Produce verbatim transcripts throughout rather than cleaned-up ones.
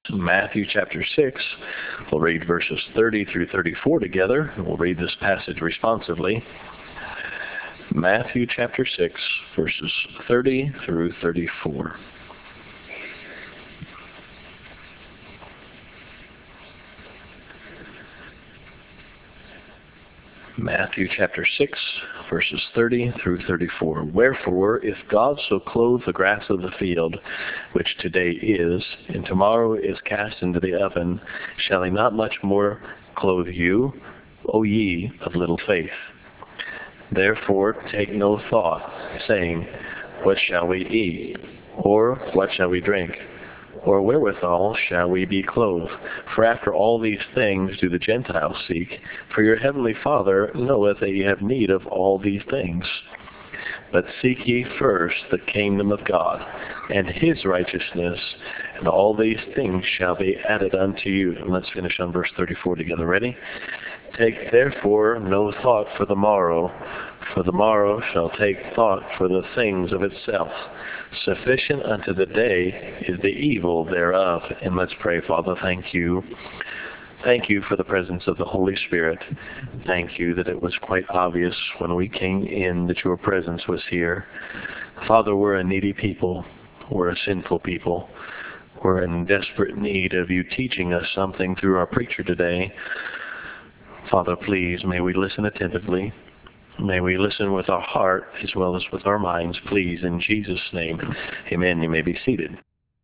Matthew chapter six. We'll read verses thirty through thirty-four together, and we'll read this passage responsively. Matthew chapter six, verses thirty through thirty-four. Matthew chapter six, verses thirty through thirty-four. Wherefore, if God so clothe the grass of the field, which today is, and tomorrow is cast into the oven, shall he not much more clothe you, O ye of little faith? Therefore take no thought, saying, What shall we eat? Or what shall we drink? Or wherewithal shall we be clothed? For after all these things do the Gentiles seek. For your heavenly Father knoweth that ye have need of all these things. But seek ye first the kingdom of God, and his righteousness, and all these things shall be added unto you. And let's finish on verse thirty-four together. Ready? Take therefore no thought for the morrow, for the morrow shall take thought for the things of itself. Sufficient unto the day is the evil thereof. And let's pray. Father, thank you. Thank you for the presence of the Holy Spirit. Thank you that it was quite obvious when we came in that your presence was here. Father, we're a needy people. We're a sinful people. We're in desperate need of you teaching us something through our preacher today. Father, please, may we listen attentively. May we listen with our heart as well as with our minds, please, in Jesus' name. Amen. You may be seated.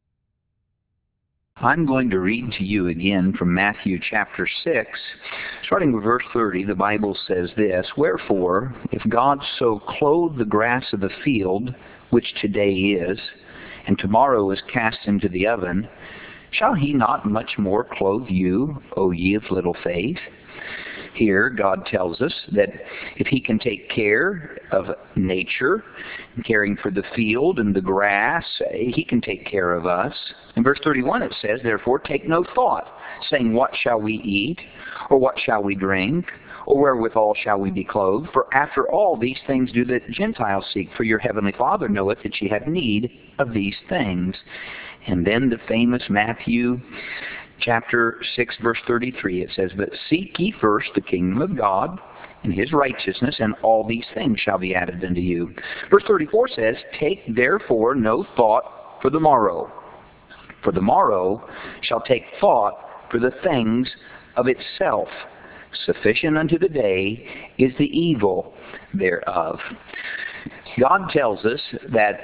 I'm going to read to you again from Matthew chapter six, starting with verse thirty. The Bible says this, Wherefore, if God so clothe the grass of the field, which today is, and tomorrow is cast into the oven, shall he not much more clothe you, O ye of little faith? Here, God tells us that if he can take care of nature, caring for the field and the grass, he can take care of us. In verse thirty-one it says, Therefore take no thought, saying, What shall we eat? Or what shall we drink? Or wherewithal shall we be clothed? For after all these things do the Gentiles seek, for your heavenly Father knoweth that ye have need of these things. And then the famous Matthew chapter six, verse thirty-three, it says, But seek ye first the kingdom of God and his righteousness, and all these things shall be added unto you. Verse thirty-four says, Take therefore no thought for the morrow, for the morrow shall take thought for the things of itself. Sufficient unto the day is the evil thereof. God tells us that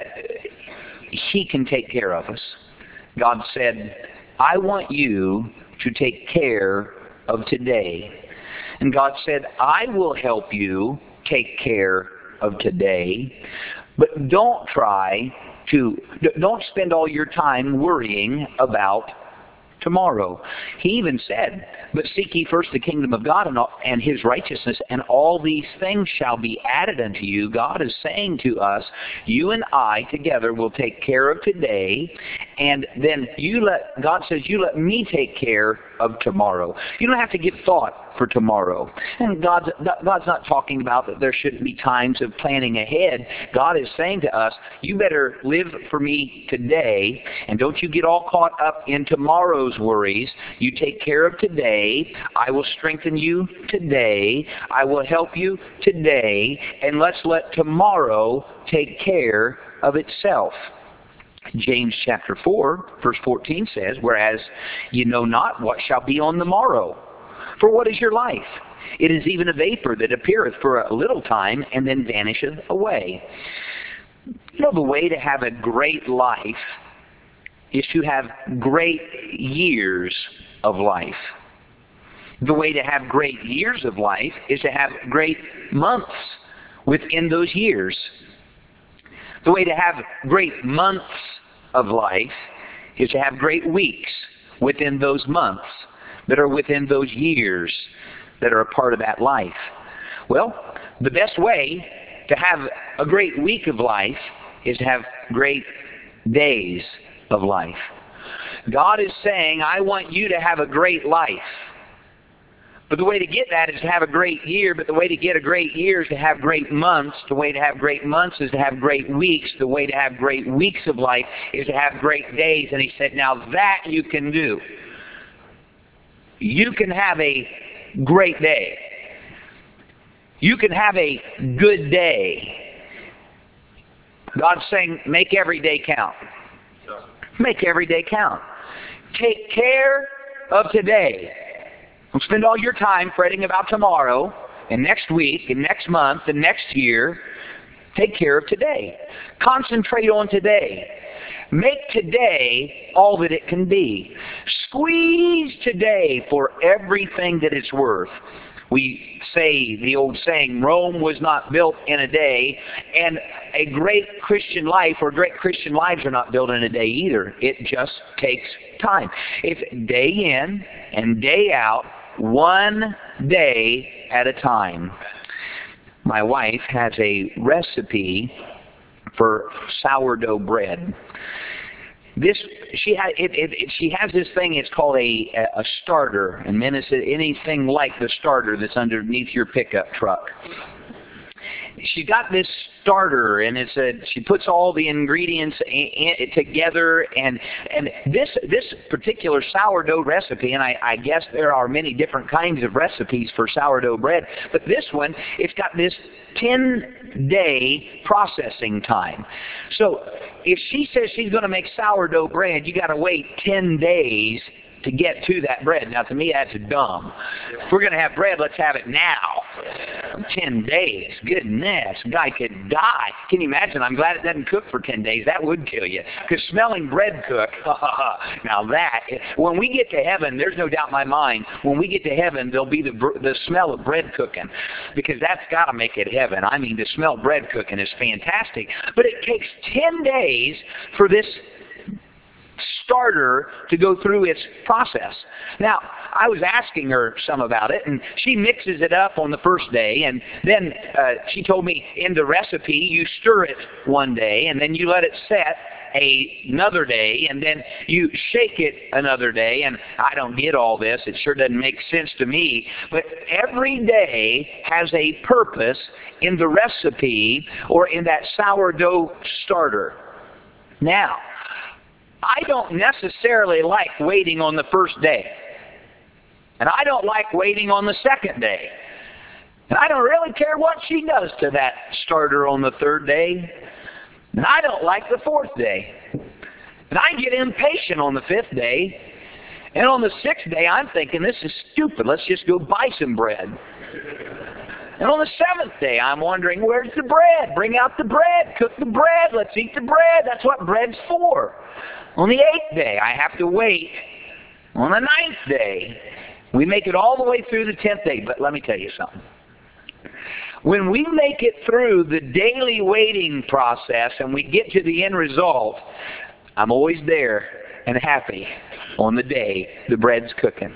he can take care of us. God said, I want you to take care of today. And God said, I will help you take care of today, but don't try to, don't spend all your time worrying about tomorrow. He even said, But seek ye first the kingdom of God and, all, and his righteousness, and all these things shall be added unto you. God is saying to us, you and I together will take care of today, and then you let, God says, you let me take care of tomorrow. You don't have to give thought for tomorrow. And God's, God's not talking about that there shouldn't be times of planning ahead. God is saying to us, you better live for me today, and don't you get all caught up in tomorrow's worries. You take care of today. I will strengthen you today. I will help you today, and let's let tomorrow take care of itself. James chapter four, verse fourteen says, Whereas ye know not what shall be on the morrow. For what is your life? It is even a vapor that appeareth for a little time, and then vanisheth away. You know, the way to have a great life is to have great years of life. The way to have great years of life is to have great months within those years. The way to have great months of life is to have great weeks within those months that are within those years that are a part of that life. Well, the best way to have a great week of life is to have great days of life. God is saying, I want you to have a great life. But the way to get that is to have a great year. But the way to get a great year is to have great months. The way to have great months is to have great weeks. The way to have great weeks of life is to have great days. And he said, now that you can do. You can have a great day. You can have a good day. God's saying, make every day count. Make every day count. Take care of today. Don't spend all your time fretting about tomorrow and next week and next month and next year. Take care of today. Concentrate on today. Make today all that it can be. Squeeze today for everything that it's worth. We say the old saying, Rome was not built in a day, and a great Christian life or great Christian lives are not built in a day either. It just takes time. It's day in and day out, one day at a time. My wife has a recipe for sourdough bread. This she has it, it, it, she has this thing. It's called a a starter, and then it's anything like the starter that's underneath your pickup truck. She got this starter, and it's a, she puts all the ingredients in, in, together, and and this this particular sourdough recipe, and I, I guess there are many different kinds of recipes for sourdough bread, but this one, it's got this ten-day processing time. So if she says she's going to make sourdough bread, you got to wait ten days to get to that bread. Now, to me, that's dumb. If we're going to have bread, let's have it now. Ten days. Goodness. A guy could die. Can you imagine? I'm glad it doesn't cook for ten days. That would kill you. Because smelling bread cook, now that, when we get to heaven, there's no doubt in my mind, when we get to heaven, there'll be the, the smell of bread cooking. Because that's got to make it heaven. I mean, to smell bread cooking is fantastic. But it takes ten days for this starter to go through its process. Now, I was asking her some about it, and she mixes it up on the first day, and then uh, she told me in the recipe you stir it one day, and then you let it set a, another day, and then you shake it another day, and I don't get all this. It sure doesn't make sense to me, but every day has a purpose in the recipe or in that sourdough starter. Now, I don't necessarily like waiting on the first day. And I don't like waiting on the second day. And I don't really care what she does to that starter on the third day. And I don't like the fourth day. And I get impatient on the fifth day. And on the sixth day, I'm thinking, this is stupid. Let's just go buy some bread. And on the seventh day, I'm wondering, where's the bread? Bring out the bread. Cook the bread. Let's eat the bread. That's what bread's for. On the eighth day, I have to wait. On the ninth day, we make it all the way through the tenth day. But let me tell you something. When we make it through the daily waiting process and we get to the end result, I'm always there and happy on the day the bread's cooking.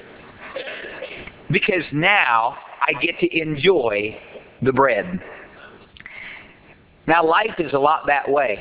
Because now I get to enjoy the bread. Now life is a lot that way.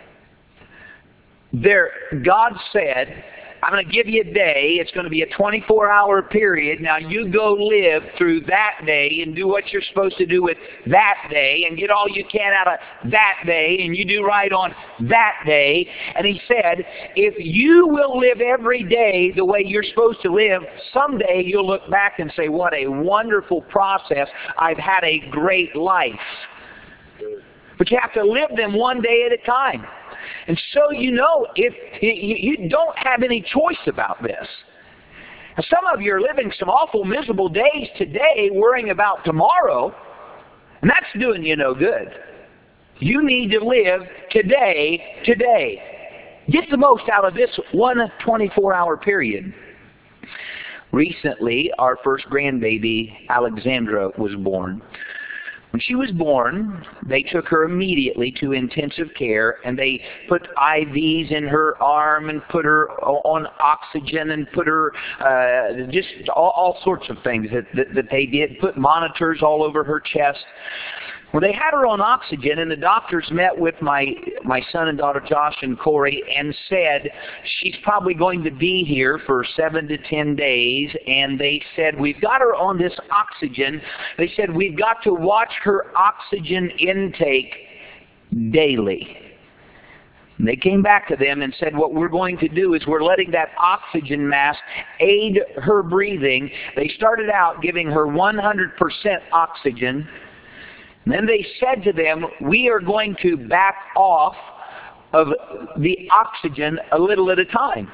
There, God said, I'm going to give you a day. It's going to be a twenty-four hour period. Now you go live through that day and do what you're supposed to do with that day and get all you can out of that day and you do right on that day. And he said, if you will live every day the way you're supposed to live, someday you'll look back and say, what a wonderful process. I've had a great life. But you have to live them one day at a time. And so you know, if you don't have any choice about this. Now, some of you are living some awful miserable days today worrying about tomorrow, and that's doing you no good. You need to live today, today. Get the most out of this one twenty-four hour period. Recently, our first grandbaby, Alexandra, was born. When she was born, they took her immediately to intensive care, and they put I Vs in her arm and put her on oxygen and put her, uh, just all, all sorts of things that, that, that they did, put monitors all over her chest. Well, they had her on oxygen, and the doctors met with my my son and daughter Josh and Corey and said she's probably going to be here for seven to ten days. And they said, we've got her on this oxygen. They said, we've got to watch her oxygen intake daily. And they came back to them and said, what we're going to do is we're letting that oxygen mask aid her breathing. They started out giving her one hundred percent oxygen. And then they said to them, we are going to back off of the oxygen a little at a time.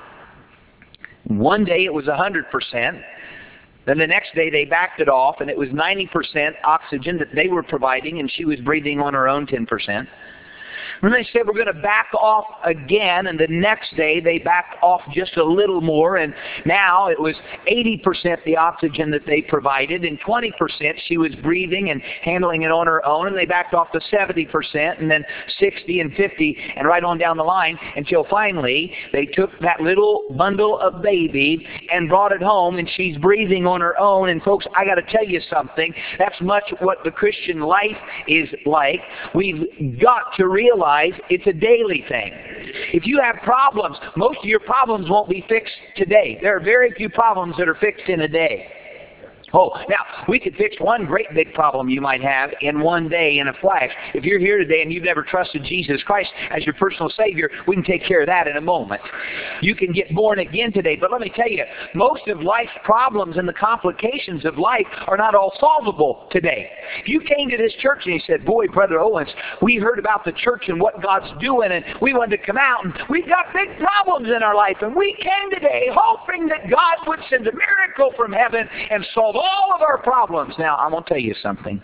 One day it was one hundred percent. Then the next day they backed it off, and it was ninety percent oxygen that they were providing, and she was breathing on her own ten percent. And they said, we're going to back off again, and the next day they backed off just a little more, and now it was eighty percent the oxygen that they provided, and twenty percent she was breathing and handling it on her own, and they backed off to seventy percent, and then sixty and fifty, and right on down the line, until finally they took that little bundle of baby and brought it home, and she's breathing on her own. And folks, I got to tell you something. That's much what the Christian life is like. We've got to realize it's a daily thing. If you have problems, most of your problems won't be fixed today. There are very few problems that are fixed in a day. Oh, now, we could fix one great big problem you might have in one day in a flash. If you're here today and you've never trusted Jesus Christ as your personal Savior, we can take care of that in a moment. You can get born again today, but let me tell you, most of life's problems and the complications of life are not all solvable today. If you came to this church and you said, boy, Brother Owens, we heard about the church and what God's doing, and we wanted to come out, and we've got big problems in our life, and we came today hoping that God would send a miracle from heaven and solve all of our problems. Now, I'm going to tell you something.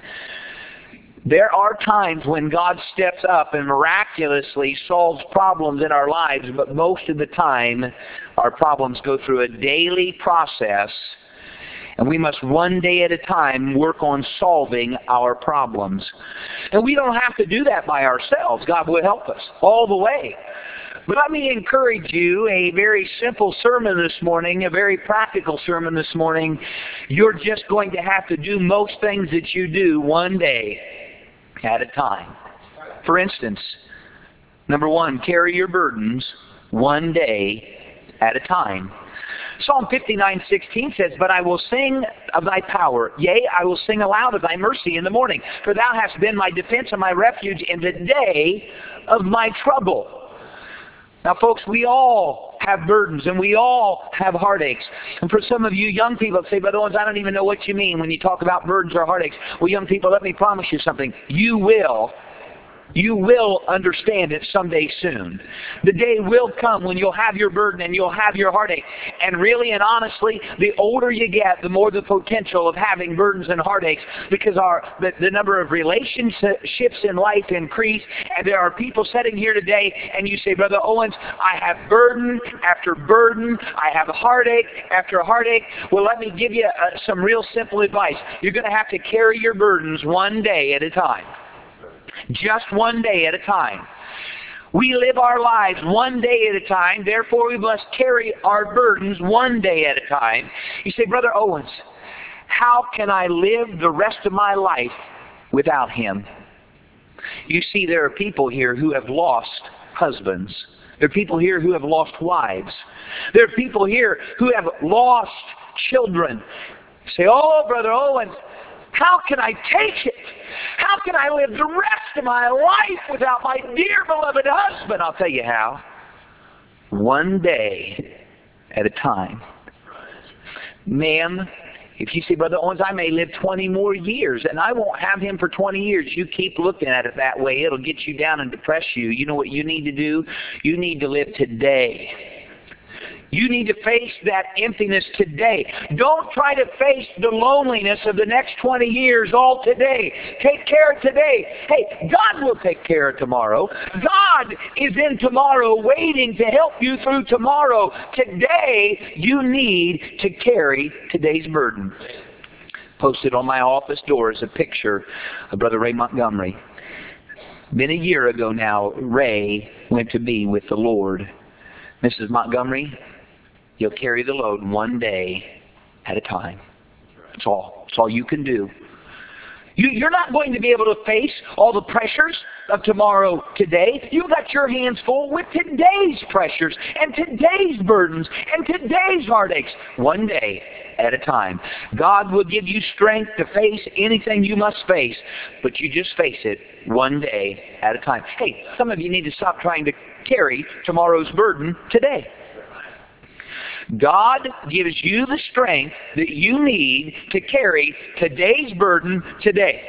There are times when God steps up and miraculously solves problems in our lives, but most of the time our problems go through a daily process, and we must one day at a time work on solving our problems. And we don't have to do that by ourselves. God will help us all the way. But let me encourage you, a very simple sermon this morning, a very practical sermon this morning. You're just going to have to do most things that you do one day at a time. For instance, number one, carry your burdens one day at a time. Psalm fifty-nine sixteen says, but I will sing of thy power. Yea, I will sing aloud of thy mercy in the morning. For thou hast been my defense and my refuge in the day of my trouble. Now, folks, we all have burdens, and we all have heartaches. And for some of you young people say, Brother Owens, I don't even know what you mean when you talk about burdens or heartaches. Well, young people, let me promise you something. You will. You will understand it someday soon. The day will come when you'll have your burden and you'll have your heartache. And really and honestly, the older you get, the more the potential of having burdens and heartaches, because our the, the number of relationships in life increase. And there are people sitting here today, and you say, Brother Owens, I have burden after burden. I have heartache after heartache. Well, let me give you uh, some real simple advice. You're going to have to carry your burdens one day at a time. Just one day at a time. We live our lives one day at a time, therefore we must carry our burdens one day at a time. You say, Brother Owens, how can I live the rest of my life without Him? You see, there are people here who have lost husbands. There are people here who have lost wives. There are people here who have lost children. You say, oh, Brother Owens, how can I take it? How can I live the rest of my life without my dear beloved husband? I'll tell you how. One day at a time. Ma'am, if you say, Brother Owens, I may live twenty more years, and I won't have him for twenty years. You keep looking at it that way. It'll get you down and depress you. You know what you need to do? You need to live today. You need to face that emptiness today. Don't try to face the loneliness of the next twenty years all today. Take care of today. Hey, God will take care of tomorrow. God is in tomorrow waiting to help you through tomorrow. Today, you need to carry today's burden. Posted on my office door is a picture of Brother Ray Montgomery. Been a year ago now, Ray went to be with the Lord. Missus Montgomery, you'll carry the load one day at a time. That's all. That's all you can do. You, you're not going to be able to face all the pressures of tomorrow today. You've got your hands full with today's pressures and today's burdens and today's heartaches. One day at a time. God will give you strength to face anything you must face, but you just face it one day at a time. Hey, some of you need to stop trying to carry tomorrow's burden today. God gives you the strength that you need to carry today's burden today.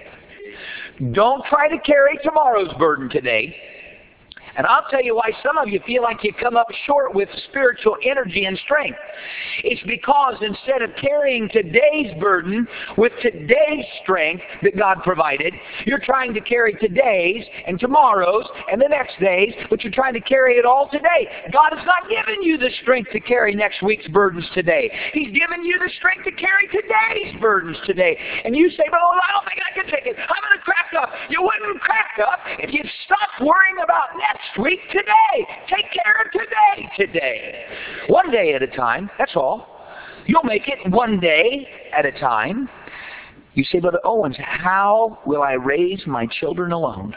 Don't try to carry tomorrow's burden today. And I'll tell you why some of you feel like you come up short with spiritual energy and strength. It's because instead of carrying today's burden with today's strength that God provided, you're trying to carry today's and tomorrow's and the next day's, but you're trying to carry it all today. God has not given you the strength to carry next week's burdens today. He's given you the strength to carry today's burdens today. And you say, "But oh, I don't think I can take it. I'm going to crack up." You wouldn't crack up if you stopped worrying about next week today. Take care of today today. One day at a time, that's all. You'll make it one day at a time. You say, "Brother Owens, how will I raise my children alone?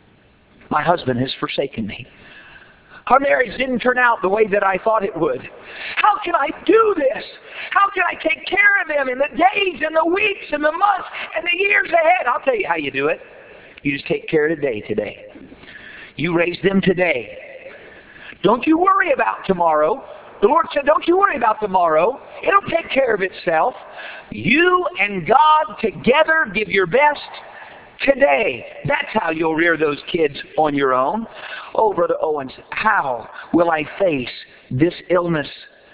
My husband has forsaken me. Our marriage didn't turn out the way that I thought it would. How can I do this? How can I take care of them in the days and the weeks and the months and the years ahead?" I'll tell you how you do it. You just take care of today today. You raise them today. Don't you worry about tomorrow. The Lord said, don't you worry about tomorrow. It'll take care of itself. You and God together give your best today. That's how you'll rear those kids on your own. Oh, Brother Owens, how will I face this illness?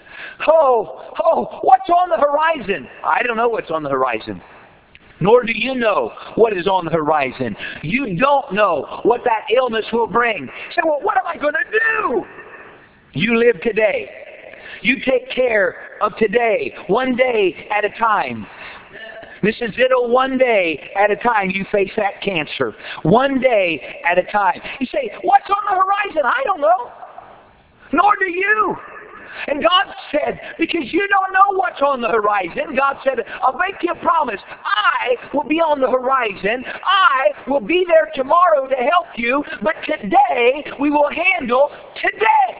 Oh, oh, what's on the horizon? I don't know what's on the horizon. Nor do you know what is on the horizon. You don't know what that illness will bring. Say, well, what am I going to do? You live today. You take care of today, one day at a time. Missus Zitto, one day at a time you face that cancer. One day at a time. You say, what's on the horizon? I don't know. Nor do you. And God said, because you don't know what's on the horizon, God said, I'll make you a promise. I will be on the horizon. I will be there tomorrow to help you. But today, we will handle today.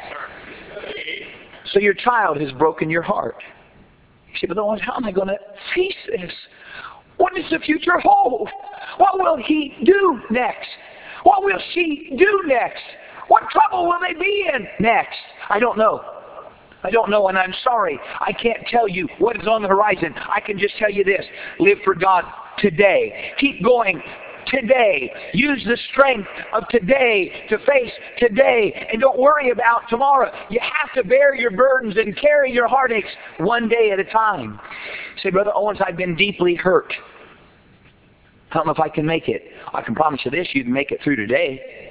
So your child has broken your heart. You say, but Lord, how am I going to face this? What does the future hold? What will he do next? What will she do next? What trouble will they be in next? I don't know. I don't know, and I'm sorry. I can't tell you what is on the horizon. I can just tell you this. Live for God today. Keep going today. Use the strength of today to face today. And don't worry about tomorrow. You have to bear your burdens and carry your heartaches one day at a time. Say, Brother Owens, I've been deeply hurt. I don't know if I can make it. I can promise you this, you can make it through today.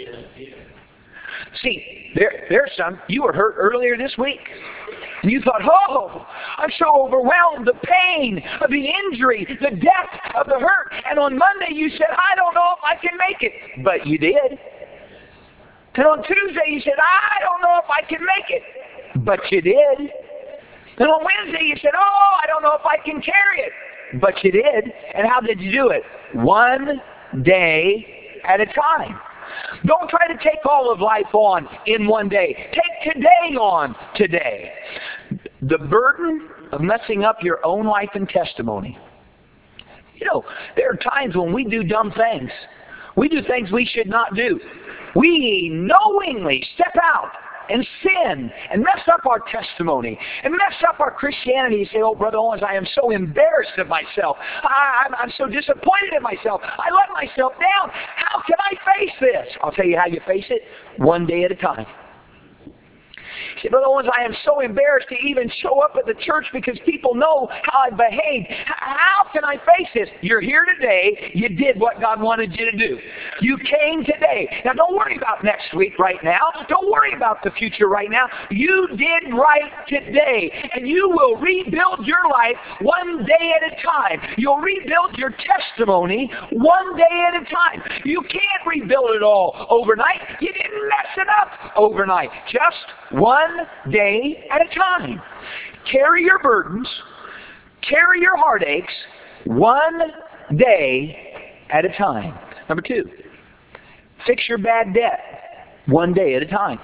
See, there, there's some, you were hurt earlier this week. And you thought, oh, I'm so overwhelmed, the pain of the injury, the depth of the hurt. And on Monday you said, I don't know if I can make it. But you did. And on Tuesday you said, I don't know if I can make it. But you did. And on Wednesday you said, oh, I don't know if I can carry it. But you did. And how did you do it? One day at a time. Don't try to take all of life on in one day. Take today on today. The burden of messing up your own life and testimony. You know, there are times when we do dumb things. We do things we should not do. We knowingly step out and sin and mess up our testimony and mess up our Christianity. You say, oh, Brother Owens, I am so embarrassed of myself. I, I'm, I'm so disappointed in myself. I let myself down. How can I face this? I'll tell you how you face it. One day at a time. You say, Brother Owens, I am so embarrassed to even show up at the church because people know how I behaved. How can I face this? You're here today. You did what God wanted you to do. You came today. Now, don't worry about next week right now. Don't worry about the future right now. You did right today. And you will rebuild your life one day at a time. You'll rebuild your testimony one day at a time. You can't rebuild it all overnight. You didn't mess it up overnight. Just one day at a time. Carry your burdens, carry your heartaches, one day at a time. Number two, fix your bad debt one day at a time.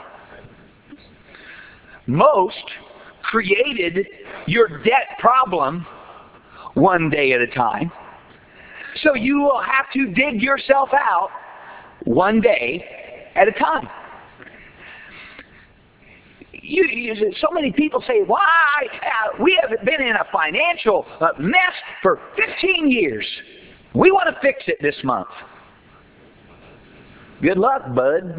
Most created your debt problem one day at a time. So you will have to dig yourself out one day at a time. You, you, so many people say, why? Uh, we have been in a financial uh, mess for fifteen years. We want to fix it this month. Good luck, bud.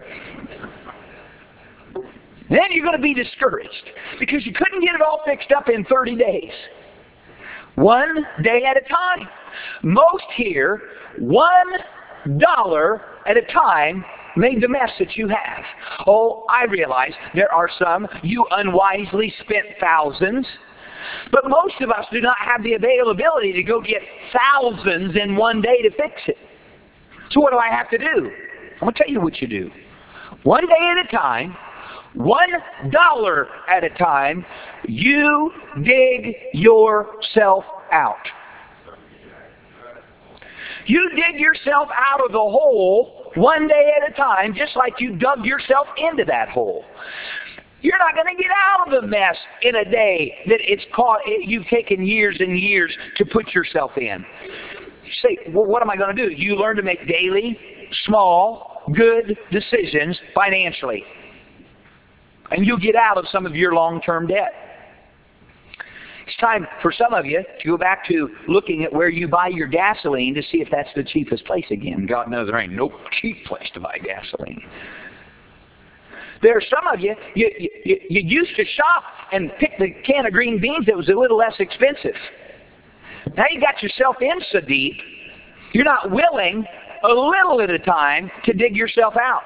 Then you're going to be discouraged because you couldn't get it all fixed up in thirty days. One day at a time. Most here, one dollar at a time made the mess that you have. Oh, I realize there are some you unwisely spent thousands, but most of us do not have the availability to go get thousands in one day to fix it. So what do I have to do? I'm going to tell you what you do. One day at a time, one dollar at a time, you dig yourself out. You dig yourself out of the hole one day at a time, just like you dug yourself into that hole. You're not going to get out of the mess in a day that it's caught, you've taken years and years to put yourself in. You say, well, what am I going to do? You learn to make daily, small, good decisions financially. And you'll get out of some of your long-term debt. It's time for some of you to go back to looking at where you buy your gasoline to see if that's the cheapest place again. God knows there ain't no cheap place to buy gasoline. There are some of you, you, you, you used to shop and pick the can of green beans that was a little less expensive. Now you got yourself in so deep, you're not willing, a little at a time, to dig yourself out.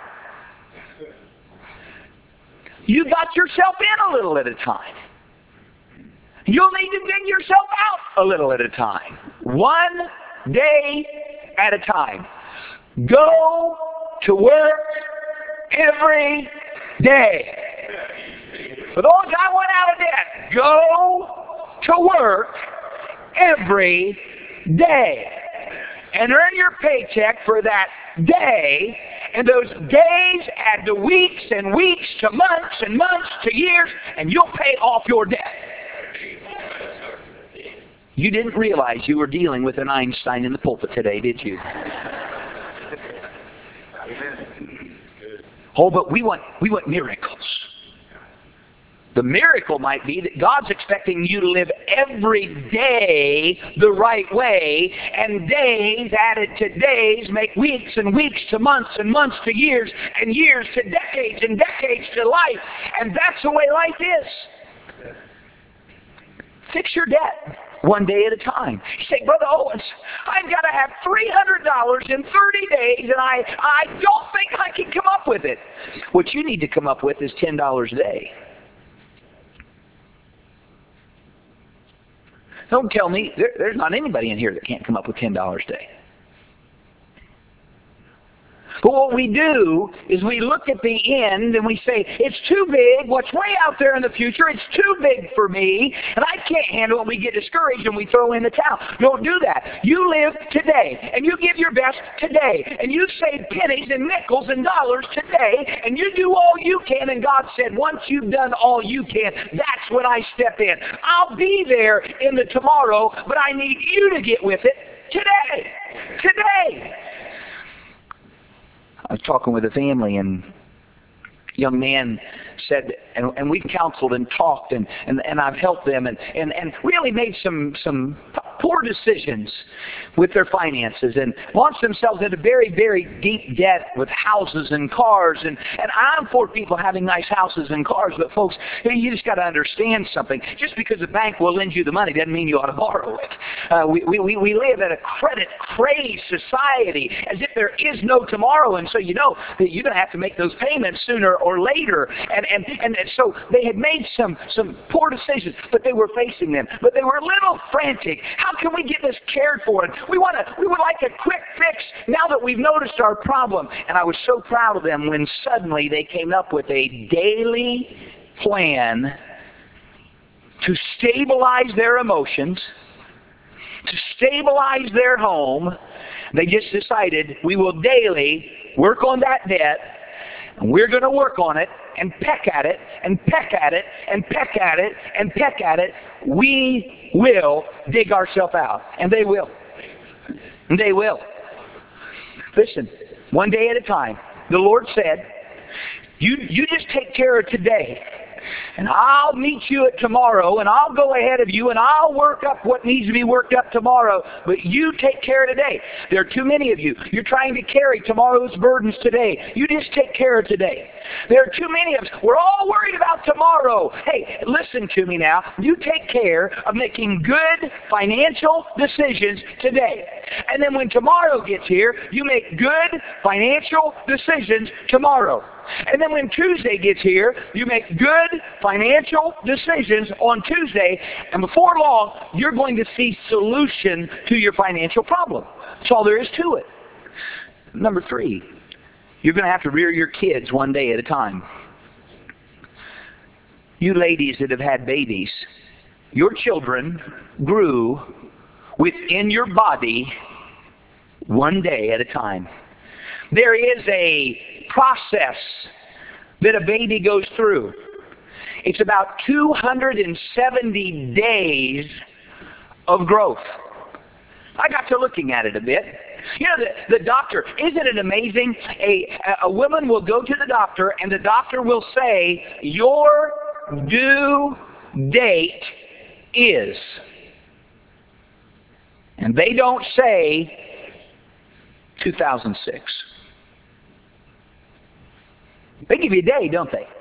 You got yourself in a little at a time. You'll need to dig yourself out a little at a time. One day at a time. Go to work every day. For those I want out of debt, go to work every day. And earn your paycheck for that day. And those days add to weeks and weeks to months and months to years. And you'll pay off your debt. You didn't realize you were dealing with an Einstein in the pulpit today, did you? Oh, but we want we want miracles. The miracle might be that God's expecting you to live every day the right way, and days added to days make weeks and weeks to months and months to years, and years to decades and decades to life. And that's the way life is. Fix your debt one day at a time. You say, Brother Owens, I've got to have three hundred dollars in thirty days, and I, I don't think I can come up with it. What you need to come up with is ten dollars a day. Don't tell me, there, there's not anybody in here that can't come up with ten dollars a day. But what we do is we look at the end and we say, it's too big, what's way out there in the future, it's too big for me, and I can't handle it, and we get discouraged and we throw in the towel. Don't do that. You live today, and you give your best today, and you save pennies and nickels and dollars today, and you do all you can, and God said, once you've done all you can, that's when I step in. I'll be there in the tomorrow, but I need you to get with it today. Today. I was talking with a family, and a young man said, and, and we've counseled and talked, and, and, and I've helped them, and, and, and really made some, some poor decisions with their finances, and launched themselves into very, very deep debt with houses and cars. And, and I'm for people having nice houses and cars, but folks, you just got to understand something. Just because the bank will lend you the money doesn't mean you ought to borrow it. Uh, we, we, we live in a credit-crazed society as if there is no tomorrow, and so you know that you're going to have to make those payments sooner or later. And, and, and so they had made some, some poor decisions, but they were facing them. But they were a little frantic. How can we get this cared for? And we want to, we would like a quick fix now that we've noticed our problem. And I was so proud of them when suddenly they came up with a daily plan to stabilize their emotions to stabilize their home, they just decided, we will daily work on that debt, and we're going to work on it, and peck at it, and peck at it, and peck at it, and peck at it. We will dig ourselves out. And they will. And they will. Listen, one day at a time, the Lord said, you, you just take care of today. And I'll meet you at tomorrow, and I'll go ahead of you, and I'll work up what needs to be worked up tomorrow. But you take care of today. There are too many of you. You're trying to carry tomorrow's burdens today. You just take care of today. There are too many of us. We're all worried about tomorrow. Hey, listen to me now. You take care of making good financial decisions today. And then when tomorrow gets here, you make good financial decisions tomorrow. And then when Tuesday gets here, you make good financial decisions on Tuesday, and before long, you're going to see solution to your financial problem. That's all there is to it. Number three, you're going to have to rear your kids one day at a time. You ladies that have had babies, your children grew within your body one day at a time. There is a process that a baby goes through. It's about two hundred seventy days of growth. I got to looking at it a bit. You know, the, the doctor, isn't it amazing? A, a woman will go to the doctor, and the doctor will say, your due date is. And they don't say two thousand six. They give you a day, don't they?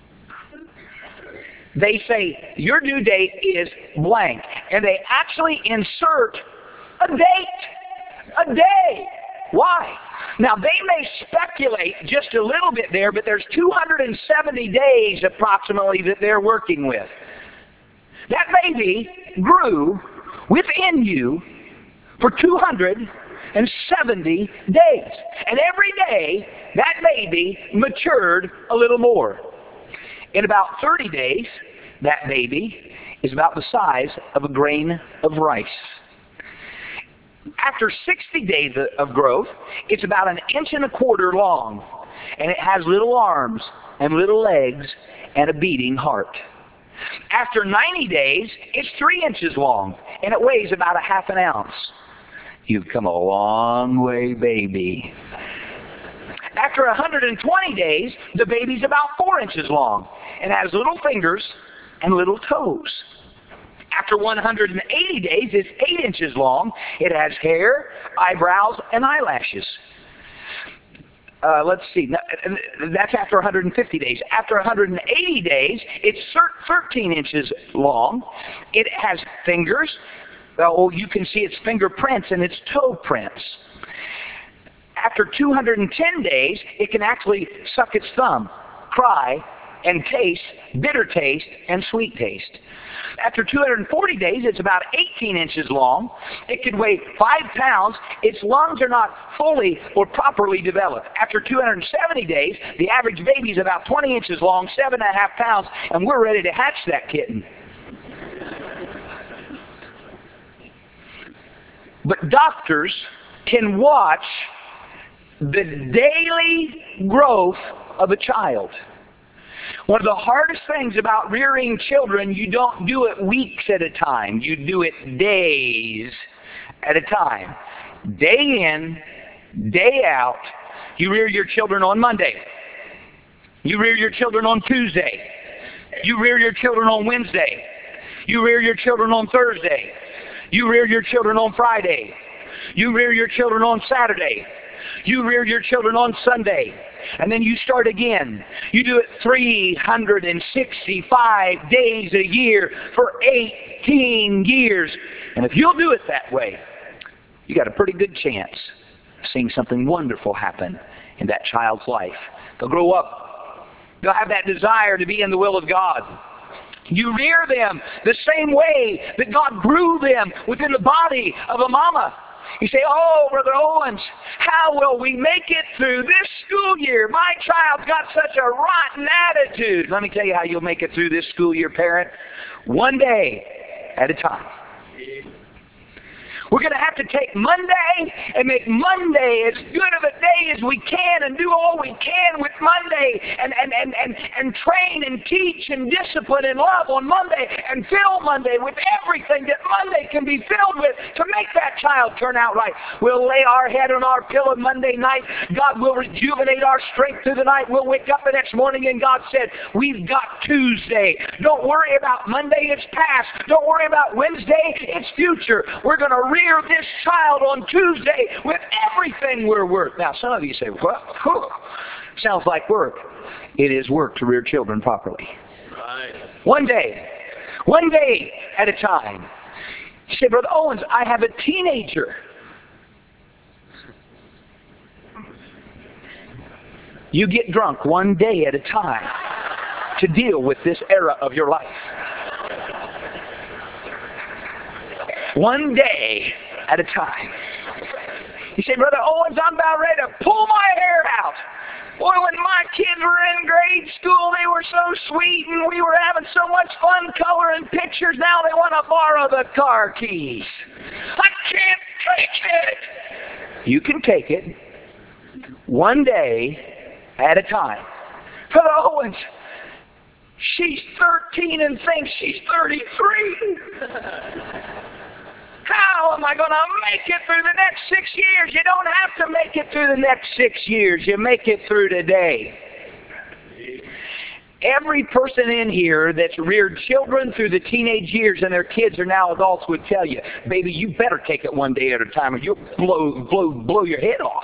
They say, your due date is blank. And they actually insert a date. A day. Why? Now, they may speculate just a little bit there, but there's two hundred seventy days approximately that they're working with. That baby grew within you for two hundred seventy days. And every day, that baby matured a little more. In about thirty days, that baby is about the size of a grain of rice. After sixty days of growth, it's about an inch and a quarter long. And it has little arms and little legs and a beating heart. After ninety days, it's three inches long. And it weighs about a half an ounce. You've come a long way, baby. After one hundred twenty days, the baby's about four inches long and has little fingers and little toes. After one hundred eighty days, it's eight inches long. It has hair, eyebrows, and eyelashes. Uh, let's see. That's after one hundred fifty days. After one hundred eighty days, it's thirteen inches long. It has fingers. Oh, you can see its fingerprints and its toe prints. After two hundred ten days, it can actually suck its thumb, cry, and taste bitter taste and sweet taste. After two hundred forty days, it's about eighteen inches long. It can weigh five pounds. Its lungs are not fully or properly developed. After two hundred seventy days, the average baby is about twenty inches long, seven and a half pounds, and we're ready to hatch that kitten. But doctors can watch the daily growth of a child. One of the hardest things about rearing children, you don't do it weeks at a time. You do it days at a time. Day in, day out. You rear your children on Monday. You rear your children on Tuesday. You rear your children on Wednesday. You rear your children on Thursday. You rear your children on Friday. You rear your children on Saturday. You rear your children on Sunday. And then you start again. You do it three hundred sixty-five days a year for eighteen years. And if you'll do it that way, you got a pretty good chance of seeing something wonderful happen in that child's life. They'll grow up. They'll have that desire to be in the will of God. You rear them the same way that God grew them within the body of a mama. You say, oh, Brother Owens, how will we make it through this school year? My child's got such a rotten attitude. Let me tell you how you'll make it through this school year, parent. One day at a time. We're going to have to take Monday and make Monday as good of a day as we can and do all we can with Monday and, and, and, and, and train and teach and discipline and love on Monday and fill Monday with everything that Monday can be filled with to make that child turn out right. We'll lay our head on our pillow Monday night. God will rejuvenate our strength through the night. We'll wake up the next morning and God said, we've got Tuesday. Don't worry about Monday, it's past. Don't worry about Wednesday, it's future. We're going to rear this child on Tuesday with everything we're worth. Now, some of you say, well, whew, sounds like work. It is work to rear children properly. Right. One day, one day at a time. You say, Brother Owens, I have a teenager. You get drunk one day at a time to deal with this era of your life. One day at a time. You say, Brother Owens, I'm about ready to pull my hair out. Boy, when my kids were in grade school, they were so sweet and we were having so much fun coloring pictures. Now they want to borrow the car keys. I can't take it. You can take it one day at a time. Brother Owens, she's thirteen and thinks she's thirty-three. How am I going to make it through the next six years? You don't have to make it through the next six years. You make it through today. Every person in here that's reared children through the teenage years and their kids are now adults would tell you, baby, you better take it one day at a time or you'll blow, blow, blow your head off.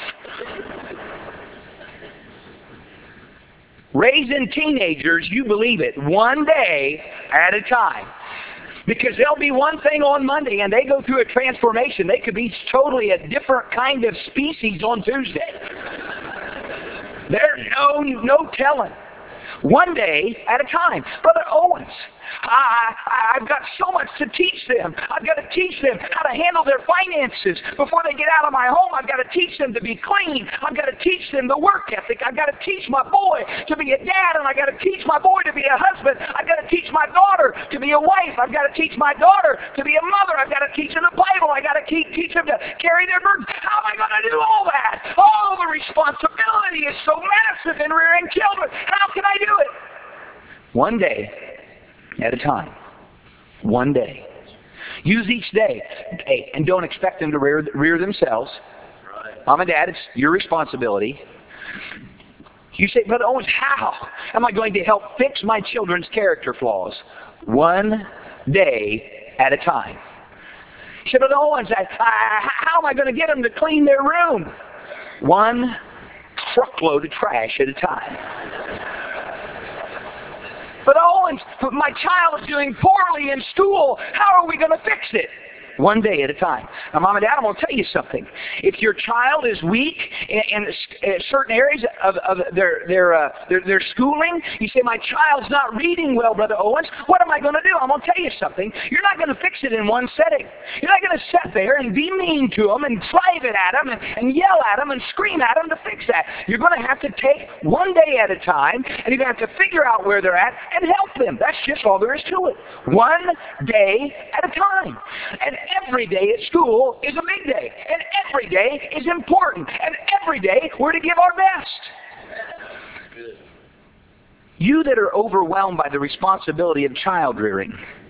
Raising teenagers, you believe it, one day at a time. Because there'll be one thing on Monday and they go through a transformation. They could be totally a different kind of species on Tuesday. There's no, no telling. One day at a time. Brother Owens, I, I, I've got so much to teach them. I've got to teach them how to handle their finances before they get out of my home. I've got to teach them to be clean. I've got to teach them the work ethic. I've got to teach my boy to be a dad, and I've got to teach my boy to be a husband. I've got to teach my daughter to be a wife. I've got to teach my daughter to be a mother. I've got to teach them the Bible. I've got to keep, teach them to carry their burdens. How am I going to do all that? Oh, the responsibility is so massive in rearing children. How can I do it? One day at a time. One day. Use each day. Hey, and don't expect them to rear, rear themselves. Right. Mom and Dad, it's your responsibility. You say, Brother Owens, how am I going to help fix my children's character flaws? One day at a time. You say, Brother Owens, I, I, how am I going to get them to clean their room? One truckload of trash at a time. But Owens, my child is doing poorly in school. How are we going to fix it? One day at a time. Now, Mom and Dad, I'm going to tell you something. If your child is weak in, in certain areas of, of their, their, uh, their, their schooling, you say, my child's not reading well, Brother Owens. What am I going to do? I'm going to tell you something. You're not going to fix it in one setting. You're not going to sit there and be mean to them and drive it at them and, and yell at them and scream at them to fix that. You're going to have to take one day at a time, and you're going to have to figure out where they're at and help them. That's just all there is to it. One day at a time. And every day at school is a big day. And every day is important. And every day we're to give our best. You that are overwhelmed by the responsibility of child rearing,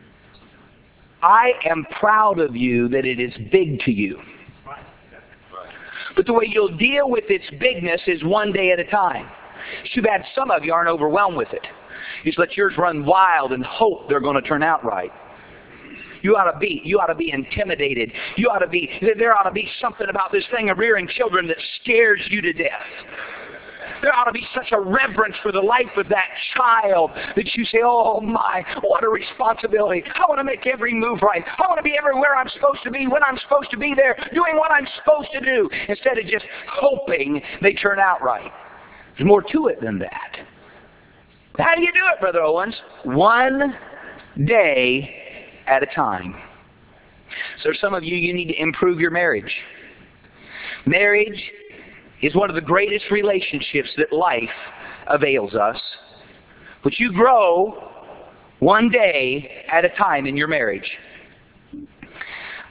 I am proud of you that it is big to you. But the way you'll deal with its bigness is one day at a time. It's too bad some of you aren't overwhelmed with it. You just let yours run wild and hope they're going to turn out right. You ought to be, you ought to be intimidated. You ought to be, there ought to be something about this thing of rearing children that scares you to death. There ought to be such a reverence for the life of that child that you say, oh my, what a responsibility. I want to make every move right. I want to be everywhere I'm supposed to be, when I'm supposed to be there, doing what I'm supposed to do, instead of just hoping they turn out right. There's more to it than that. How do you do it, Brother Owens? One day at a time. So some of you, you need to improve your marriage. Marriage is one of the greatest relationships that life avails us. But you grow one day at a time in your marriage.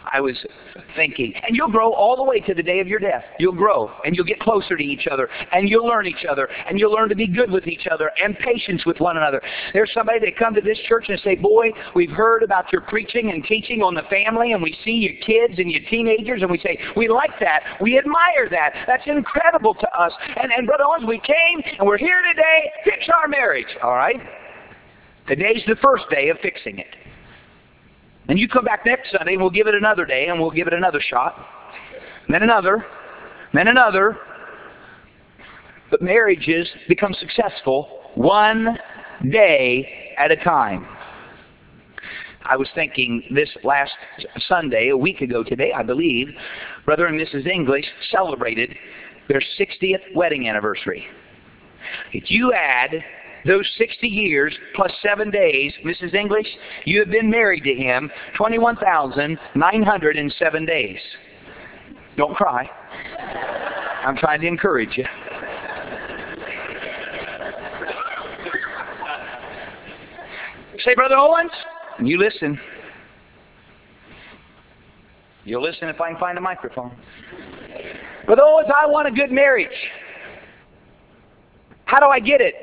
I was thinking, and you'll grow all the way to the day of your death. You'll grow, and you'll get closer to each other, and you'll learn each other, and you'll learn to be good with each other, and patience with one another. There's somebody that come to this church and say, boy, we've heard about your preaching and teaching on the family, and we see your kids and your teenagers, and we say, we like that. We admire that. That's incredible to us. And, and Brother Owens, we came, and we're here today. Fix our marriage. All right? Today's the first day of fixing it. And you come back next Sunday, and we'll give it another day, and we'll give it another shot. And then another. And then another. But marriages become successful one day at a time. I was thinking this last Sunday, a week ago today, I believe, Brother and Missus English celebrated their sixtieth wedding anniversary. If you add those sixty years plus seven days, Missus English, you have been married to him twenty-one thousand nine hundred seven days. Don't cry. I'm trying to encourage you. Say, Brother Owens, you listen. You'll listen if I can find a microphone. Brother Owens, I want a good marriage. How do I get it?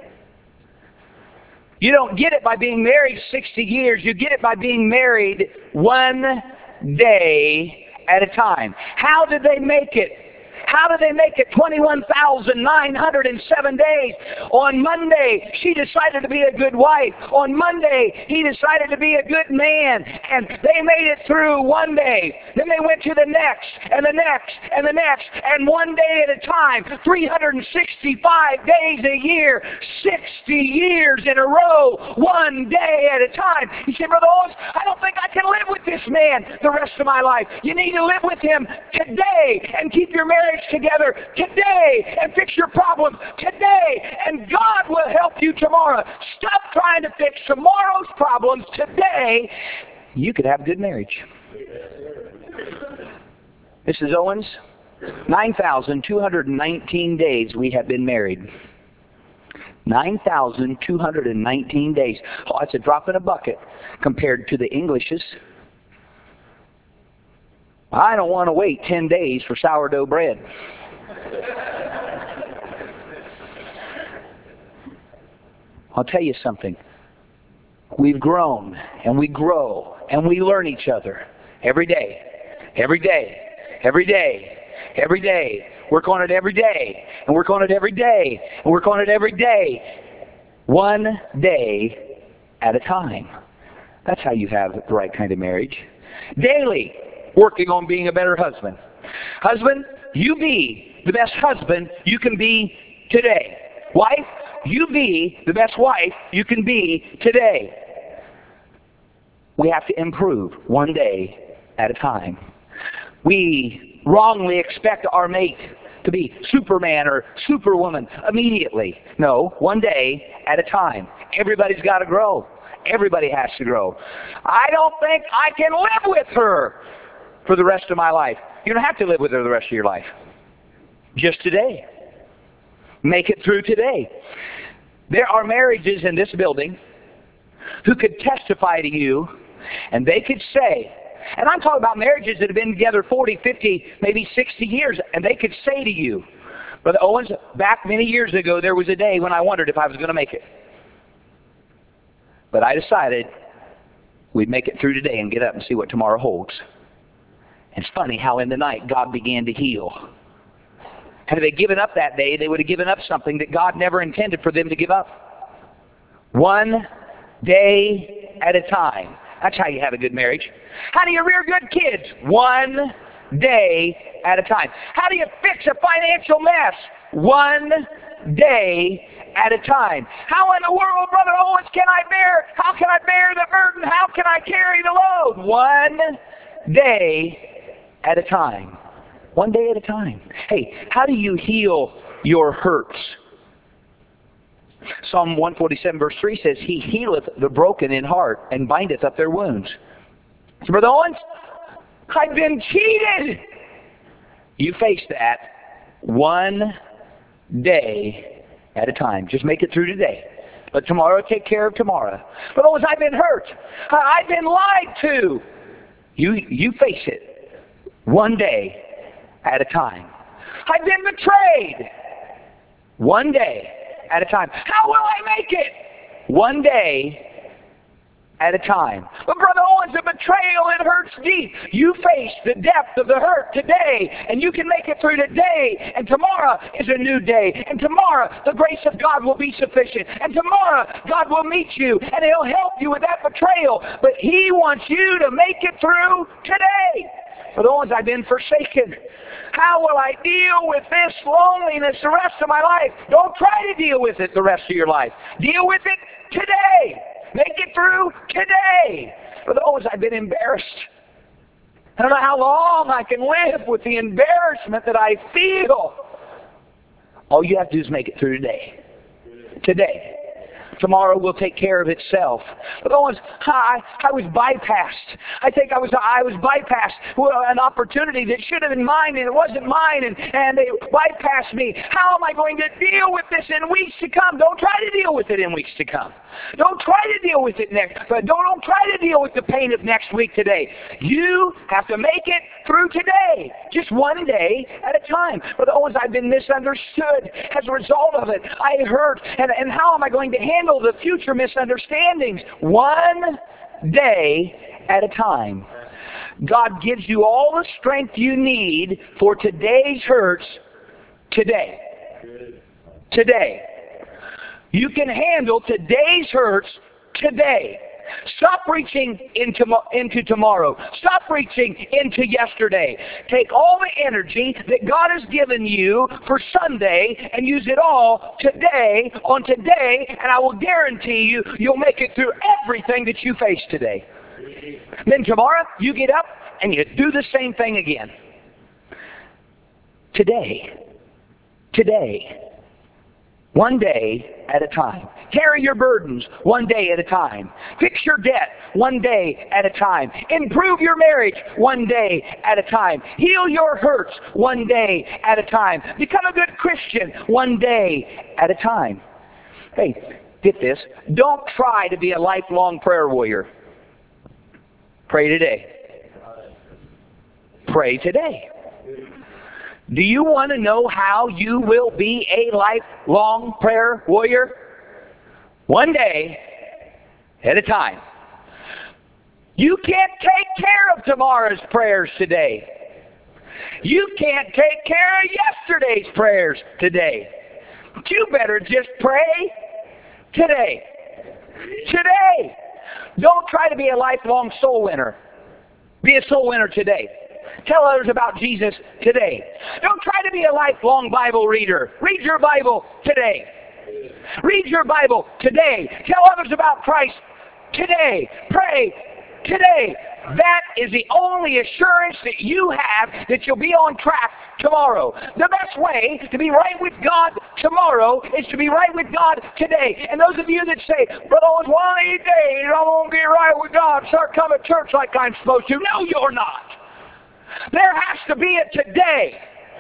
You don't get it by being married sixty years. You get it by being married one day at a time. How did they make it? How did they make it twenty-one thousand nine hundred seven days? On Monday, she decided to be a good wife. On Monday, he decided to be a good man. And they made it through one day. Then they went to the next, and the next, and the next. And one day at a time, three hundred sixty-five days a year, sixty years in a row, one day at a time. You say, Brother Owens, I don't think I can live with this man the rest of my life. You need to live with him today and keep your marriage together today and fix your problems today, and God will help you tomorrow. Stop trying to fix tomorrow's problems today. You could have a good marriage. Missus Owens, nine thousand two hundred nineteen days we have been married. nine thousand two hundred nineteen days. Oh, that's a drop in a bucket compared to the Englishes. I don't want to wait ten days for sourdough bread. I'll tell you something. We've grown, and we grow, and we learn each other every day, every day, every day, every day. Work on it every day, and work on it every day, and work on it every day. One day at a time. That's how you have the right kind of marriage. Daily. Working on being a better husband. Husband, you be the best husband you can be today. Wife, you be the best wife you can be today. We have to improve one day at a time. We wrongly expect our mate to be Superman or Superwoman immediately. No, one day at a time. Everybody's got to grow. Everybody has to grow. I don't think I can live with her for the rest of my life. You don't have to live with her the rest of your life. Just today. Make it through today. There are marriages in this building who could testify to you, and they could say, and I'm talking about marriages that have been together forty, fifty, maybe sixty years, and they could say to you, Brother Owens, back many years ago, there was a day when I wondered if I was going to make it. But I decided we'd make it through today and get up and see what tomorrow holds. It's funny how in the night God began to heal. Had they given up that day, they would have given up something that God never intended for them to give up. One day at a time. That's how you have a good marriage. How do you rear good kids? One day at a time. How do you fix a financial mess? One day at a time. How in the world, Brother Owens, can I bear? How can I bear the burden? How can I carry the load? One day at a time. One day at a time. Hey, how do you heal your hurts? Psalm one forty-seven verse three says, He healeth the broken in heart and bindeth up their wounds. So, Brother Owens, I've been cheated. You face that one day at a time. Just make it through today. Let tomorrow take care of tomorrow. Brother Owens, I've been hurt. I've been lied to. You, you face it one day at a time. I've been betrayed one day at a time. How will I make it? One day at a time. But Brother Owens, the betrayal, it hurts deep. You face the depth of the hurt today, and you can make it through today, and tomorrow is a new day, and tomorrow the grace of God will be sufficient, and tomorrow God will meet you, and He'll help you with that betrayal. But He wants you to make it through today. Brother Owens, I've been forsaken. How will I deal with this loneliness the rest of my life? Don't try to deal with it the rest of your life. Deal with it today. Make it through today. For those, I've been embarrassed. I don't know how long I can live with the embarrassment that I feel. All you have to do is make it through today. Today. Tomorrow will take care of itself. But those, I, I was bypassed. I think I was I was bypassed. Well, an opportunity that should have been mine, and it wasn't mine, and, and they bypassed me. How am I going to deal with this in weeks to come? Don't try to deal with it in weeks to come. Don't try to deal with it next. But don't, don't try to deal with the pain of next week today. You have to make it through today. Just one day at a time. For the ones I've been misunderstood as a result of it. I hurt. And, and how am I going to handle the future misunderstandings? One day at a time. God gives you all the strength you need for today's hurts today. Today. You can handle today's hurts today. Stop reaching into, into tomorrow. Stop reaching into yesterday. Take all the energy that God has given you for Sunday and use it all today, on today, and I will guarantee you, you'll make it through everything that you face today. Then tomorrow, you get up and you do the same thing again. Today. Today. One day at a time. Carry your burdens one day at a time. Fix your debt one day at a time. Improve your marriage one day at a time. Heal your hurts one day at a time. Become a good Christian one day at a time. Hey, get this. Don't try to be a lifelong prayer warrior. Pray today. Pray today. Do you want to know how you will be a lifelong prayer warrior? One day at a time. You can't take care of tomorrow's prayers today. You can't take care of yesterday's prayers today. But you better just pray today. Today. Don't try to be a lifelong soul winner. Be a soul winner today. Tell others about Jesus today. Don't try to be a lifelong Bible reader. Read your Bible today. Read your Bible today. Tell others about Christ today. Pray today. That is the only assurance that you have that you'll be on track tomorrow. The best way to be right with God tomorrow is to be right with God today. And those of you that say, Brother Owens, one of these days I'm going to get right with God, start coming to church like I'm supposed to. No, you're not. There has to be a today.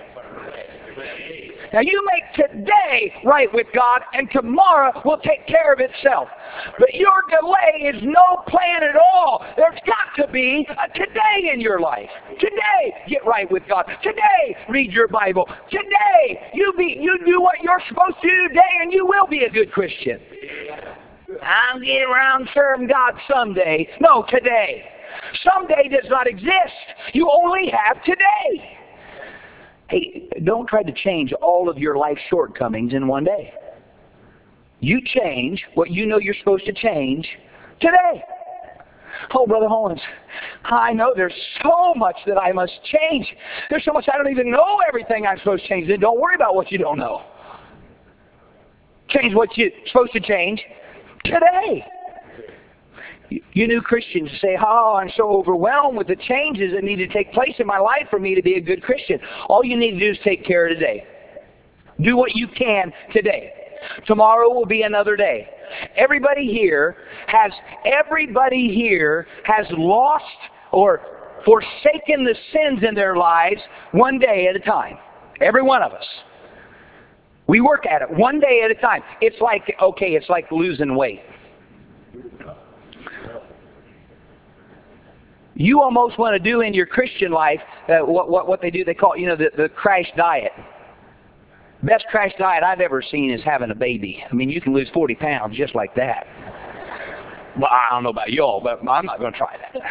Now you make today right with God, and tomorrow will take care of itself. But your delay is no plan at all. There's got to be a today in your life. Today, get right with God. Today, read your Bible. Today, you be you do what you're supposed to do today, and you will be a good Christian. I'll get around serving God someday. No, today. Someday does not exist. You only have today. Hey, don't try to change all of your life shortcomings in one day. You change what you know you're supposed to change today. Oh, Brother Owens, I know there's so much that I must change. There's so much I don't even know everything I'm supposed to change. Then don't worry about what you don't know. Change what you're supposed to change today. You new Christians say, oh, I'm so overwhelmed with the changes that need to take place in my life for me to be a good Christian. All you need to do is take care of today. Do what you can today. Tomorrow will be another day. Everybody here has, everybody here has lost or forsaken the sins in their lives one day at a time. Every one of us. We work at it one day at a time. It's like, okay, it's like losing weight. You almost want to do in your Christian life uh, what, what, what they do, they call, you know, the, the crash diet. Best crash diet I've ever seen is having a baby. I mean, you can lose forty pounds just like that. Well, I don't know about y'all, but I'm not going to try that.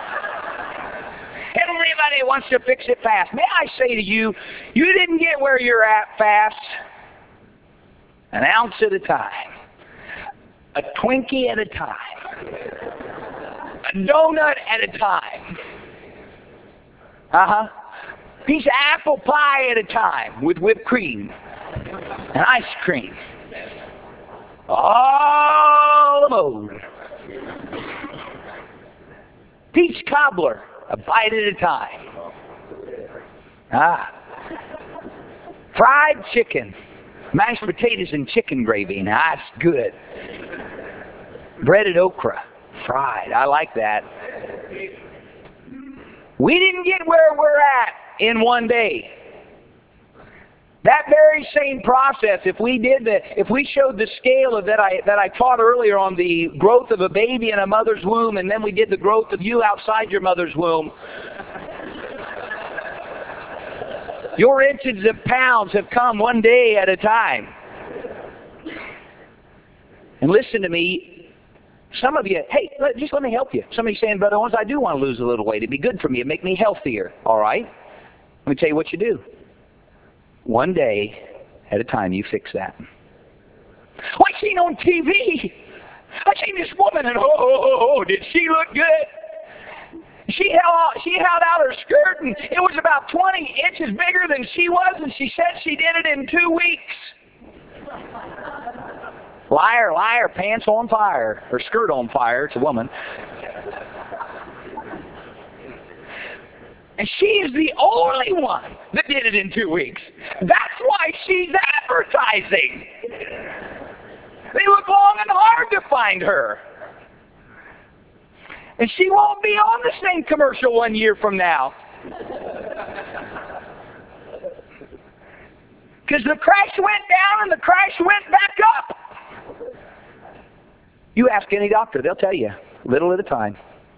Everybody wants to fix it fast. May I say to you, you didn't get where you're at fast. An ounce at a time. A Twinkie at a time. A donut at a time. Uh-huh. Piece of apple pie at a time with whipped cream and ice cream. All the mode. Peach cobbler, a bite at a time. Ah. Fried chicken, mashed potatoes and chicken gravy. Now that's good. Breaded okra, fried. I like that. We didn't get where we're at in one day. That very same process, if we did the, if we showed the scale of that I that I taught earlier on the growth of a baby in a mother's womb, and then we did the growth of you outside your mother's womb, your inches of pounds have come one day at a time. And listen to me, some of you, hey, let, just let me help you. Somebody's saying, Brother Owens, I do want to lose a little weight. It'd be good for me. It'd make me healthier. All right? Let me tell you what you do. One day at a time, you fix that. Oh, I seen on T V. I seen this woman, and oh, oh, oh, oh, did she look good? She held, she held out her skirt, and it was about twenty inches bigger than she was, and she said she did it in two weeks. Liar, liar, pants on fire, or skirt on fire. It's a woman. And she is the only one that did it in two weeks. That's why she's advertising. They look long and hard to find her. And she won't be on the same commercial one year from now. Because the crash went down and the crash went back up. You ask any doctor, they'll tell you, little at a time.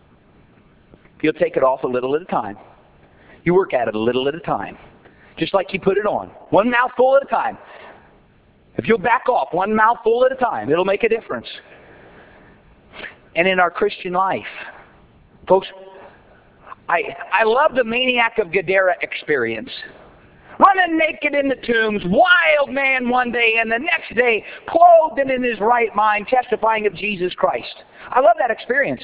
You'll take it off a little at a time. You work at it a little at a time. Just like you put it on. One mouthful at a time. If you'll back off one mouthful at a time, it'll make a difference. And in our Christian life, folks, I, I love the Maniac of Gadara experience. Running naked in the tombs, wild man one day, and the next day, clothed and in his right mind, testifying of Jesus Christ. I love that experience.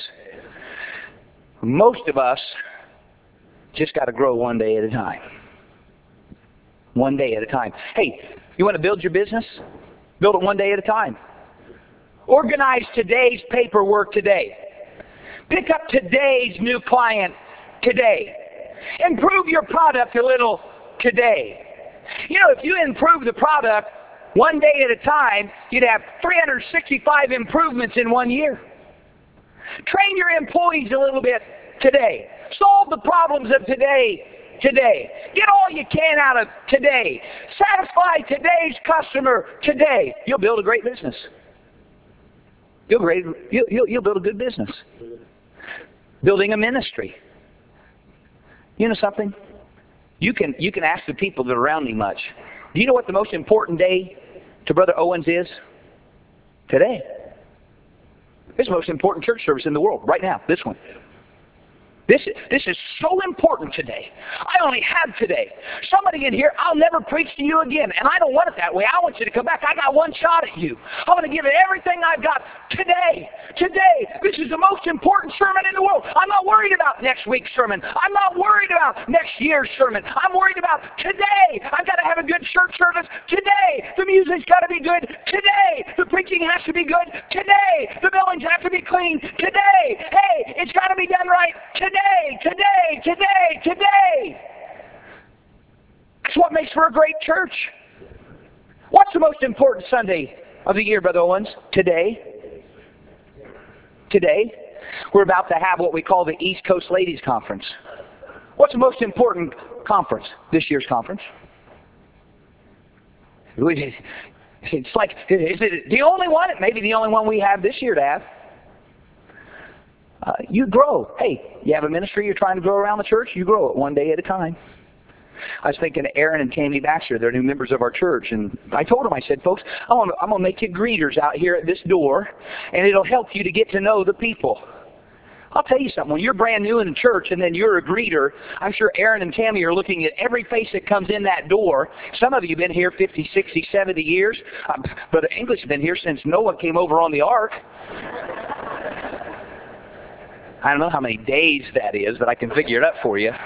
Most of us just got to grow one day at a time. One day at a time. Hey, you want to build your business? Build it one day at a time. Organize today's paperwork today. Pick up today's new client today. Improve your product a little today. You know, if you improve the product one day at a time, you'd have three hundred sixty-five improvements in one year. Train your employees a little bit today. Solve the problems of today, today. Get all you can out of today. Satisfy today's customer today. You'll build a great business. You'll, great, you'll, you'll, you'll build a good business. Building a ministry. You know something? You can, you can ask the people that are around me much. Do you know what the most important day to Brother Owens is? Today. It's the most important church service in the world, right now, this one. This, this is so important today. I only have today. Somebody in here, I'll never preach to you again. And I don't want it that way. I want you to come back. I got one shot at you. I'm going to give it everything I've got today. Today. This is the most important sermon in the world. I'm not worried about next week's sermon. I'm not worried about next year's sermon. I'm worried about today. I've got to have a good church service today. The music's got to be good today. The preaching has to be good today. The buildings have to be clean today. Hey, it's got to be done right today. Today, today, today, today. That's what makes for a great church. What's the most important Sunday of the year, Brother Owens? Today. Today. We're about to have what we call the East Coast Ladies Conference. What's the most important conference? This year's conference. It's like, is it the only one? It may be the only one we have this year to have. Uh, you grow. Hey, you have a ministry you're trying to grow around the church? You grow it one day at a time. I was thinking of Aaron and Tammy Baxter. They're new members of our church. And I told them, I said, folks, I'm going to, I'm going to make you greeters out here at this door, and it'll help you to get to know the people. I'll tell you something. When you're brand new in the church and then you're a greeter, I'm sure Aaron and Tammy are looking at every face that comes in that door. Some of you have been here fifty, sixty, seventy years. Um, Brother English has been here since Noah came over on the ark. I don't know how many days that is, but I can figure it up for you.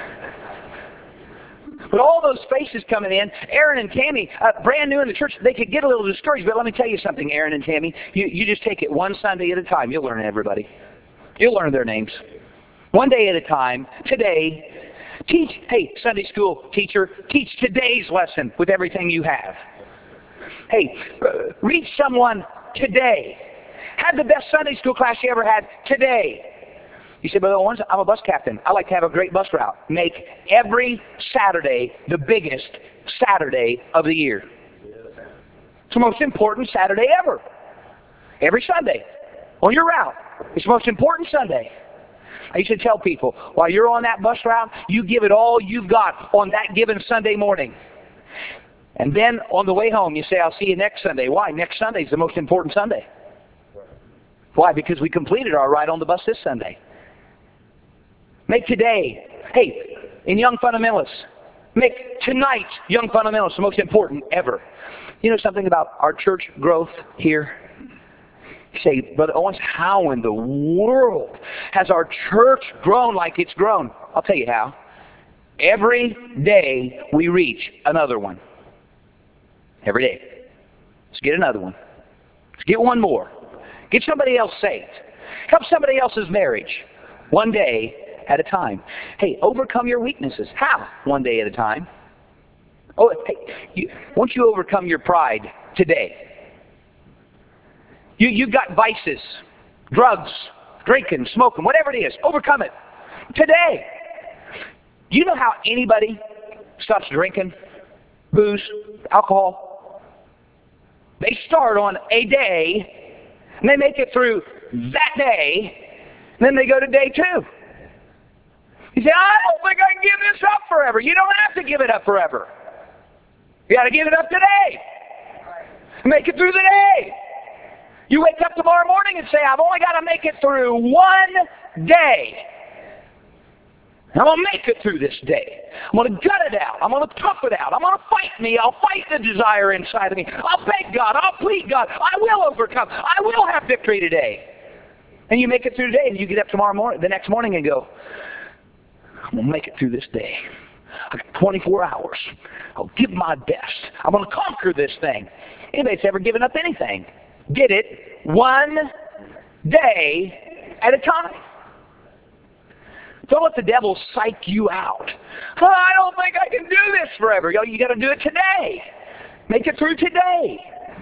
But all those faces coming in, Aaron and Tammy, uh, brand new in the church, they could get a little discouraged. But let me tell you something, Aaron and Tammy. You, you just take it one Sunday at a time. You'll learn everybody. You'll learn their names. One day at a time, today. Teach, hey, Sunday school teacher, teach today's lesson with everything you have. Hey, uh, reach someone today. Have the best Sunday school class you ever had today. You say, Brother Owens, I'm a bus captain. I like to have a great bus route. Make every Saturday the biggest Saturday of the year. It's the most important Saturday ever. Every Sunday on your route. It's the most important Sunday. I used to tell people, while you're on that bus route, you give it all you've got on that given Sunday morning. And then on the way home, you say, I'll see you next Sunday. Why? Next Sunday is the most important Sunday. Why? Because we completed our ride on the bus this Sunday. Make today, hey, in Young Fundamentalists, make tonight Young Fundamentalists the most important ever. You know something about our church growth here? You say, Brother Owens, how in the world has our church grown like it's grown? I'll tell you how. Every day we reach another one. Every day. Let's get another one. Let's get one more. Get somebody else saved. Help somebody else's marriage. One day at a time. Hey, overcome your weaknesses. How? One day at a time. Oh, hey, you, once you overcome your pride today, you, you've got vices, drugs, drinking, smoking, whatever it is. Overcome it. Today. You know how anybody stops drinking, booze, alcohol? They start on a day, and they make it through that day, and then they go to day two. You say, I don't think I can give this up forever. You don't have to give it up forever. You got to give it up today. Make it through the day. You wake up tomorrow morning and say, I've only got to make it through one day. I'm going to make it through this day. I'm going to gut it out. I'm going to tough it out. I'm going to fight me. I'll fight the desire inside of me. I'll beg God. I'll plead God. I will overcome. I will have victory today. And you make it through the day, and you get up tomorrow morning, the next morning, and go, I'm going to make it through this day. I got twenty-four hours. I'll give my best. I'm going to conquer this thing. Anybody that's ever given up anything, did it one day at a time. Don't let the devil psych you out. Oh, I don't think I can do this forever. You, you got to do it today. Make it through today.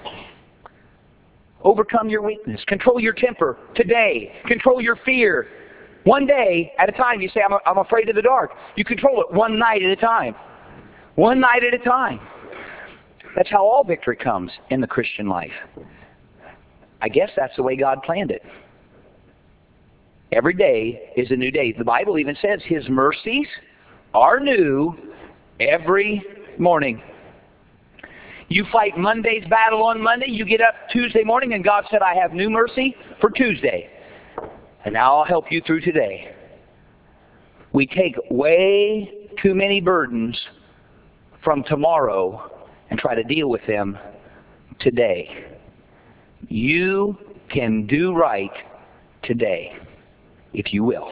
Overcome your weakness. Control your temper today. Control your fear. One day at a time. You say, I'm, I'm afraid of the dark. You control it one night at a time. One night at a time. That's how all victory comes in the Christian life. I guess that's the way God planned it. Every day is a new day. The Bible even says His mercies are new every morning. You fight Monday's battle on Monday, you get up Tuesday morning, and God said, I have new mercy for Tuesday. And now I'll help you through today. We take way too many burdens from tomorrow and try to deal with them today. You can do right today, if you will.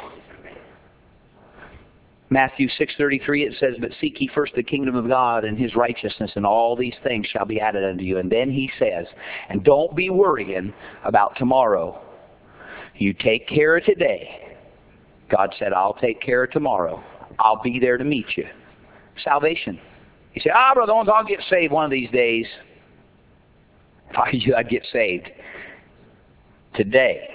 Matthew six thirty-three, it says, but seek ye first the kingdom of God and His righteousness, and all these things shall be added unto you. And then He says, and don't be worrying about tomorrow. You take care of today. God said, I'll take care of tomorrow. I'll be there to meet you. Salvation. You say, ah, Brother Owens, I'll get saved one of these days. If I were you, I'd get saved today.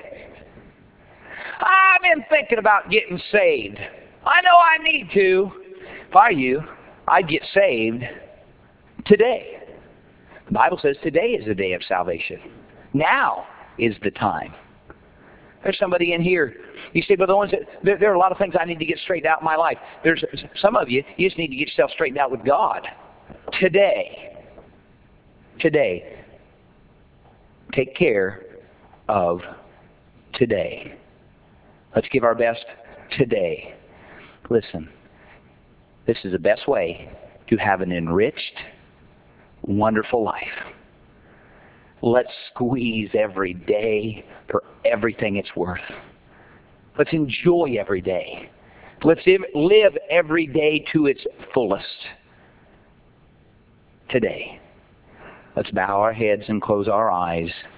I've been thinking about getting saved. I know I need to. If I were you, I'd get saved today. The Bible says today is the day of salvation. Now is the time. There's somebody in here. You say, but the ones that, there, there are a lot of things I need to get straightened out in my life. There's some of you, you just need to get yourself straightened out with God. Today. Today. Take care of today. Let's give our best today. Listen, this is the best way to have an enriched, wonderful life. Let's squeeze every day for everything it's worth. Let's enjoy every day. Let's live every day to its fullest. Today. Let's bow our heads and close our eyes.